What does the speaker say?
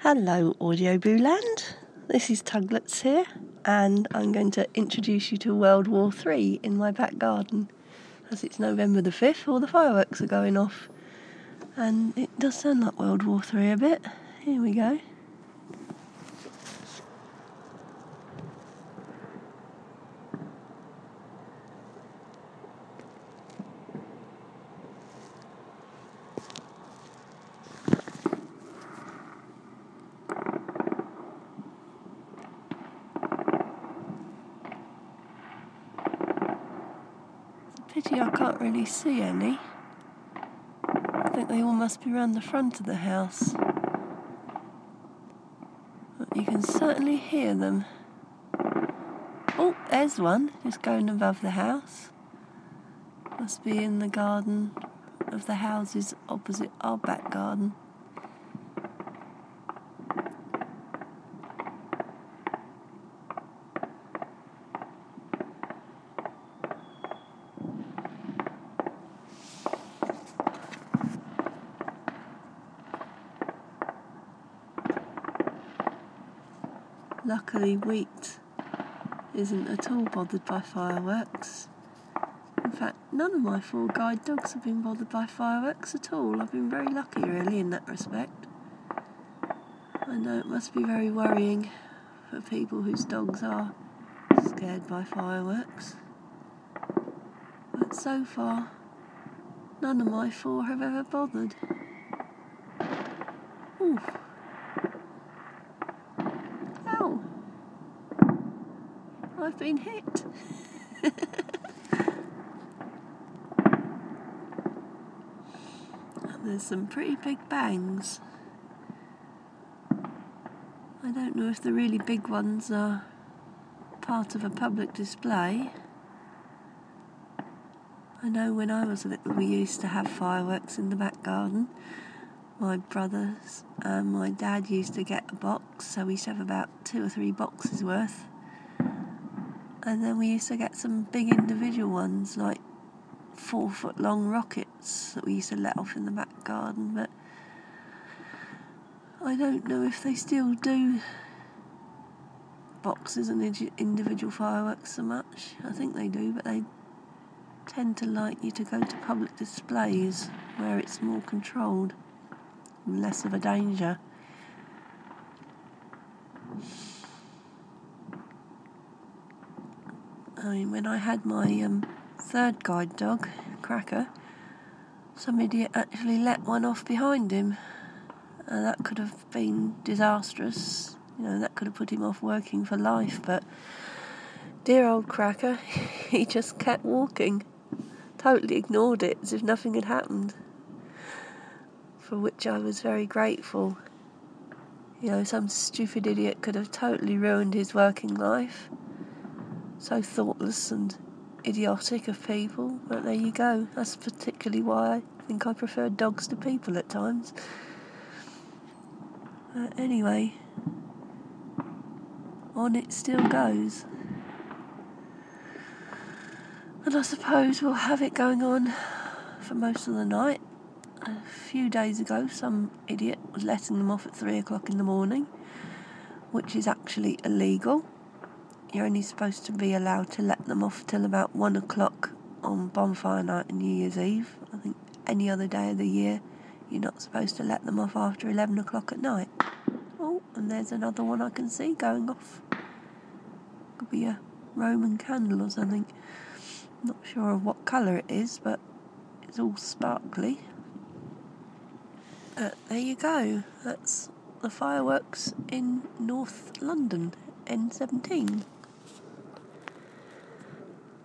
Hello Audio Booland, this is Tuglets here, and I'm going to introduce you to World War III in my back garden, as it's November the 5th, all the fireworks are going off, and it does sound like World War III a bit. Here we go. Pity I can't really see any. I think they all must be around the front of the house. But you can certainly hear them. Oh, there's one, just going above the house. Must be in the garden of the houses opposite our back garden. Luckily, Wheat isn't at all bothered by fireworks. In fact, none of my 4 guide dogs have been bothered by fireworks at all. I've been very lucky, really, in that respect. I know it must be very worrying for people whose dogs are scared by fireworks. But so far, none of my 4 have ever bothered. Ooh. Ow! I've been hit. There's some pretty big bangs. I don't know if the really big ones are part of a public display. I know when I was little we used to have fireworks in the back garden. My brothers and my dad used to get a box, so we used to have about 2 or 3 boxes worth. And then we used to get some big individual ones, like 4-foot long rockets that we used to let off in the back garden, but I don't know if they still do boxes and individual fireworks so much. I think they do, but they tend to like you to go to public displays where it's more controlled and less of a danger. I mean, when I had my 3rd guide dog, Cracker, some idiot actually let one off behind him. That could have been disastrous. You know, that could have put him off working for life, but dear old Cracker, he just kept walking. Totally ignored it as if nothing had happened, for which I was very grateful. You know, some stupid idiot could have totally ruined his working life. So thoughtless and idiotic of people, but there you go. That's particularly why I think I prefer dogs to people at times. Anyway, on it still goes. And I suppose we'll have it going on for most of the night. A few days ago, some idiot was letting them off at 3 o'clock in the morning, which is actually illegal. You're only supposed to be allowed to let them off till about 1 o'clock on bonfire night and New Year's Eve. I think any other day of the year, you're not supposed to let them off after 11 o'clock at night. Oh, and there's another one I can see going off. Could be a Roman candle or something. Not sure of what colour it is, but it's all sparkly. There you go. That's the fireworks in North London, N17.